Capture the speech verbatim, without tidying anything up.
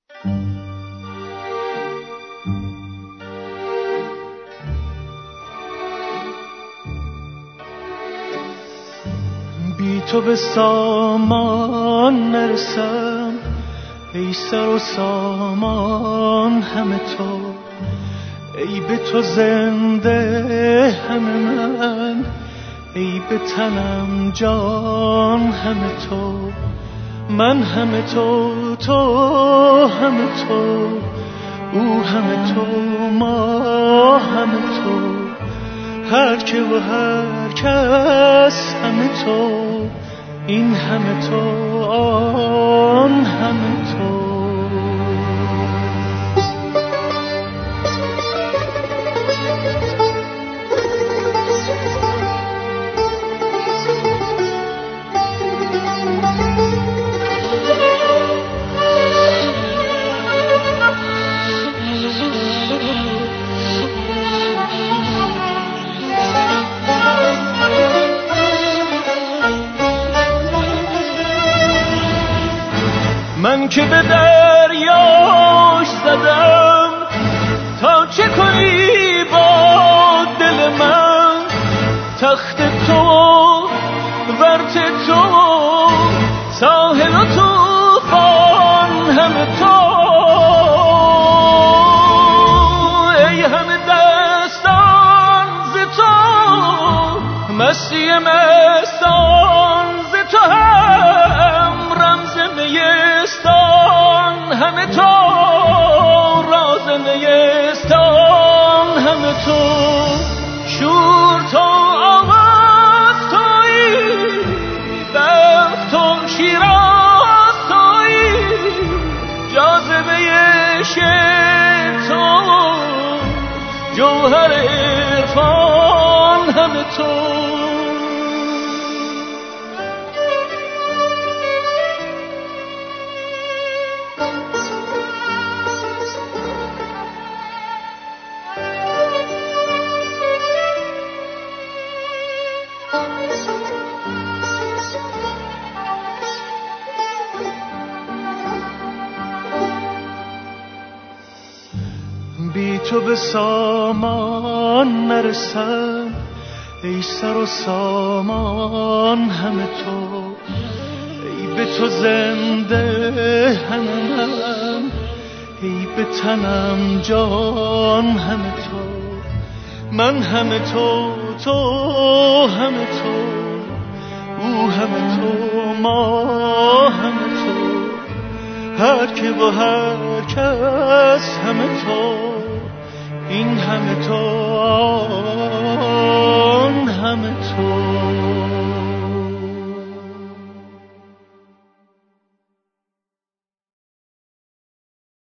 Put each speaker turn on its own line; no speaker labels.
بی تو به سامان نرسم، ای سر و سامان همه تو، ای به تو زنده همه من، ای به تنم جان همه تو، من همه تو، تو همه تو، او همه تو، ما همه تو، هر که و هر کس همه تو، این همه تو، آن همه تو. من که به دریاش زدم تا چه کنی با دل من، تخت تو ورت تو ساحل و طوفان همه تو، ای همه دستان ز تو، مستی مستان ز تو، هم رمز میستان همه تو، راز میستان همه تو، شور تو آواز تویی، بخت تو شیراز تویی، جاذبه عشق تو، جوهر عرفان همه تو. بی تو به سامان نرسم، ای سر و سامان همه تو، ای به تو زنده همه من، ای به تنم جان همه تو، من همه تو، تو همه تو، او همه تو، ما همه تو، هر که و هر کس همه تو، این همه تو.